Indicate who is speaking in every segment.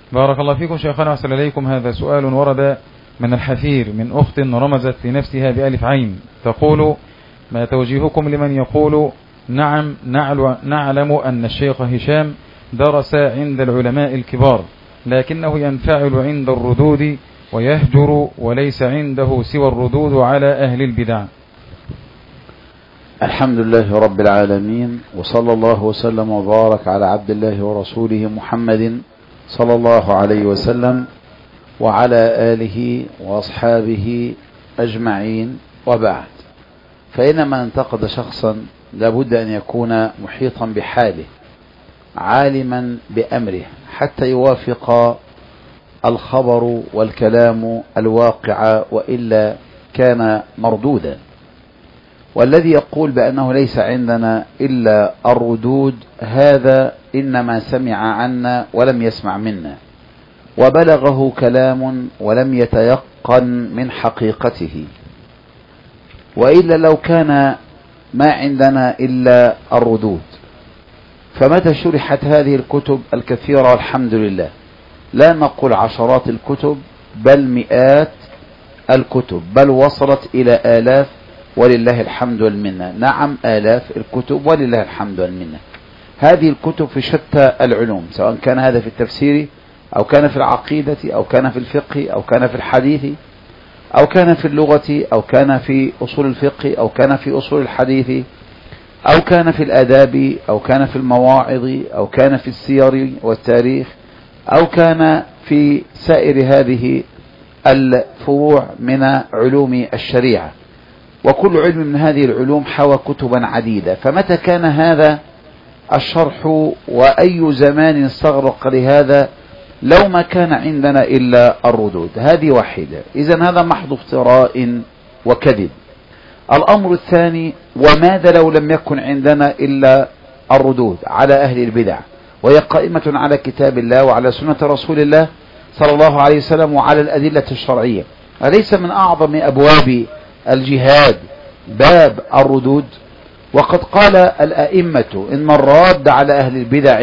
Speaker 1: بارك الله فيكم شيخنا وأحسن إليكم. هذا سؤال ورد من الحفير من أخت رمزت لنفسها بألف عين، تقول: ما توجيهكم لمن يقول نعم نعلم أن الشيخ هشام درس عند العلماء الكبار لكنه ينفعل عند الردود ويهجر وليس عنده سوى الردود على أهل البدع؟
Speaker 2: الحمد لله رب العالمين، وصلى الله وسلم وبارك على عبد الله ورسوله محمد صلى الله عليه وسلم وعلى آله وأصحابه أجمعين، وبعد. فإن من انتقد شخصا لابد أن يكون محيطا بحاله عالما بأمره حتى يوافق الخبر والكلام الواقع، وإلا كان مردودا. والذي يقول بأنه ليس عندنا إلا الردود هذا إنما سمع عنا ولم يسمع منا، وبلغه كلام ولم يتيقن من حقيقته. وإلا لو كان ما عندنا إلا الردود فمتى شرحت هذه الكتب الكثيرة والحمد لله، لا نقول عشرات الكتب بل مئات الكتب، بل وصلت إلى آلاف ولله الحمد والمنة. نعم، آلاف الكتب ولله الحمد والمنة. هذه الكتب في شتى العلوم، سواء كان هذا في التفسير أو كان في العقيدة أو كان في الفقه أو كان في الحديث أو كان في اللغة أو كان في أصول الفقه أو كان في أصول الحديث أو كان في الآداب أو كان في المواعظ أو كان في السير والتاريخ أو كان في سائر هذه الفروع من علوم الشريعة. وكل علم من هذه العلوم حوى كتبا عديدة. فمتى كان هذا الشرح وأي زمان استغرق لهذا لو ما كان عندنا إلا الردود؟ هذه واحدة. إذن هذا محض افتراء وكذب. الأمر الثاني: وماذا لو لم يكن عندنا إلا الردود على أهل البدع وهي قائمة على كتاب الله وعلى سنة رسول الله صلى الله عليه وسلم وعلى الأدلة الشرعية؟ أليس من أعظم أبواب الجهاد باب الردود؟ وقد قال الأئمة إن الراد على أهل البدع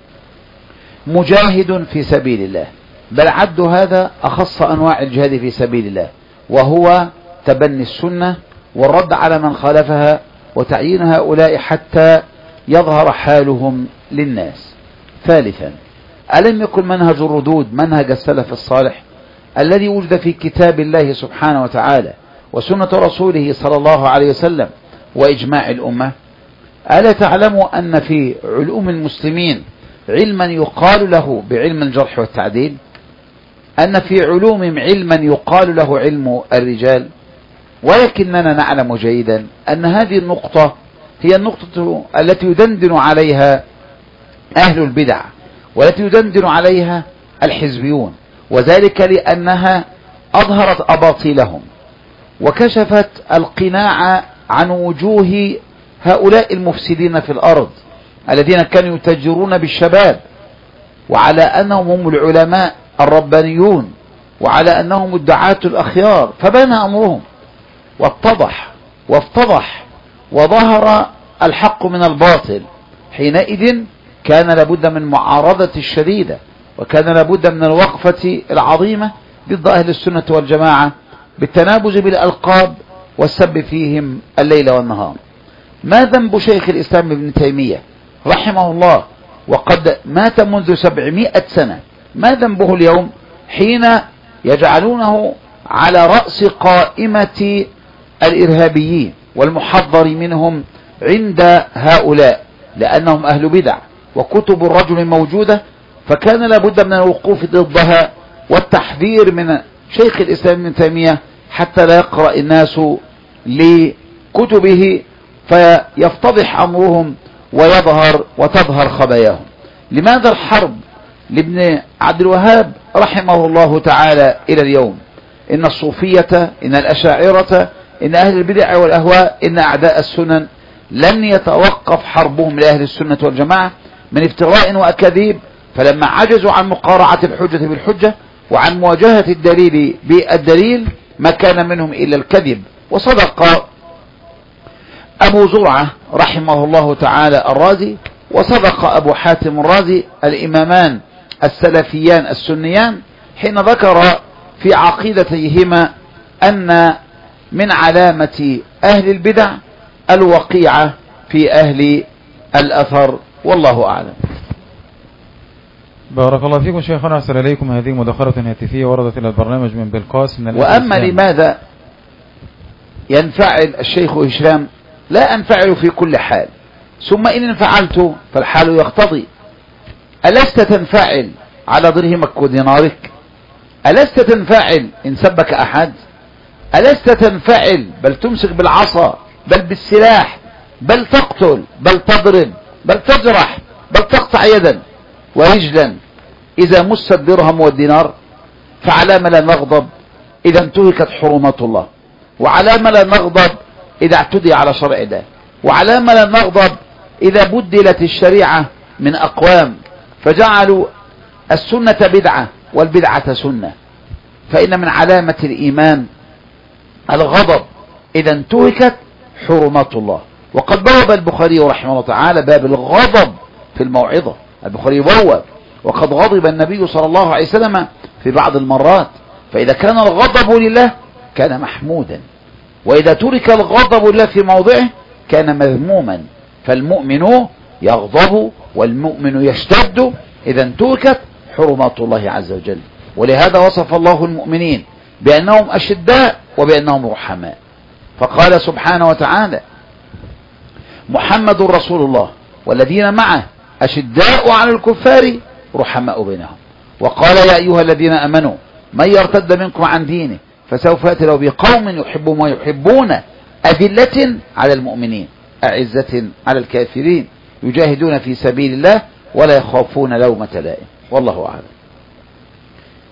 Speaker 2: مجاهد في سبيل الله، بل عدوا هذا أخص أنواع الجهاد في سبيل الله، وهو تبني السنة والرد على من خالفها وتعيين هؤلاء حتى يظهر حالهم للناس. ثالثا: ألم يكن منهج الردود منهج السلف الصالح الذي وجد في كتاب الله سبحانه وتعالى وسنة رسوله صلى الله عليه وسلم وإجماع الأمة؟ ألا تعلموا أن في علوم المسلمين علما يقال له بعلم الجرح والتعديل؟ أن في علومهم علما يقال له علم الرجال؟ ولكننا نعلم جيدا أن هذه النقطة هي النقطة التي يدندن عليها أهل البدع والتي يدندن عليها الحزبيون، وذلك لأنها أظهرت أباطيلهم وكشفت القناع عن وجوه هؤلاء المفسدين في الأرض الذين كانوا يتجرون بالشباب، وعلى أنهم هم العلماء الربانيون وعلى أنهم الدعاة الأخيار، فبان أمرهم واتضح وافتضح وظهر الحق من الباطل. حينئذ كان لابد من معارضة الشديدة، وكان لابد من الوقفة العظيمة ضد أهل السنة والجماعة بالتنابز بالألقاب والسب فيهم الليل والنهار. ما ذنب شيخ الإسلام ابن تيمية رحمه الله وقد مات منذ 700 سنة؟ ما ذنبه اليوم حين يجعلونه على رأس قائمة الإرهابيين والمحضر منهم عند هؤلاء لأنهم أهل بدع، وكتب الرجل موجودة، فكان لابد من الوقوف ضدها والتحذير من شيخ الإسلام ابن تيمية حتى لا يقرأ الناس لكتبه فيفتضح أمرهم وتظهر خباياهم. لماذا الحرب لابن عبد الوهاب رحمه الله تعالى إلى اليوم؟ إن الصوفية، إن الأشاعرة، إن أهل البدع والأهواء، إن أعداء السنن لن يتوقف حربهم لأهل السنة والجماعة من افتراء وأكاذيب. فلما عجزوا عن مقارعة الحجة بالحجة وعن مواجهة الدليل بالدليل ما كان منهم إلا الكذب. وصدق أبو زرعة رحمه الله تعالى الرازي، وصدق أبو حاتم الرازي، الإمامان السلفيان السنيان حين ذكر في عقيدتيهما أن من علامة أهل البدع الوقيعة في أهل الأثر، والله أعلم.
Speaker 1: بارك الله فيكم شيخنا، أحسن إليكم. هذه مداخلة هاتفية وردت إلى البرنامج من بلقاس من
Speaker 2: وأما لماذا ينفعل الشيخ هشام؟ لا أنفعل في كل حال، ثم إن انفعلت فالحال يقتضي. ألست تنفعل على درهمك ودينارك؟ ألست تنفعل إن سبك أحد؟ ألست تنفعل بل تمسك بالعصا بل بالسلاح بل تقتل بل تضرب بل تجرح بل تقطع يدا ورجلا إذا مس الدرهم والدينار؟ فعلام لا نغضب إذا انتهكت حرمات الله، وعلام لا نغضب إذا اعتدي على شرع الله، وعلام لا نغضب إذا بدلت الشريعة من أقوام فجعلوا السنة بدعة والبدعة سنة. فإن من علامة الإيمان الغضب إذا انتهكت حرمات الله. وقد بوب البخاري رحمه الله تعالى باب الغضب في الموعظة. البخاري بوب وقد غضب النبي صلى الله عليه وسلم في بعض المرات. فإذا كان الغضب لله كان محمودا، وإذا ترك الغضب لله في موضعه كان مذموما. فالمؤمن يغضب والمؤمن يشتد إذا انتهكت حرمات الله عز وجل. ولهذا وصف الله المؤمنين بأنهم أشداء وبأنهم رحماء، فقال سبحانه وتعالى: محمد رسول الله والذين معه أشداء على الكفار رحماء بينهم. وقال: يا أيها الذين أمنوا من يرتد منكم عن دينه فسوف يأتي له بقوم يحبهم ويحبون أذلة على المؤمنين أعزة على الكافرين يجاهدون في سبيل الله ولا يخافون لومة لائم. والله أعلم.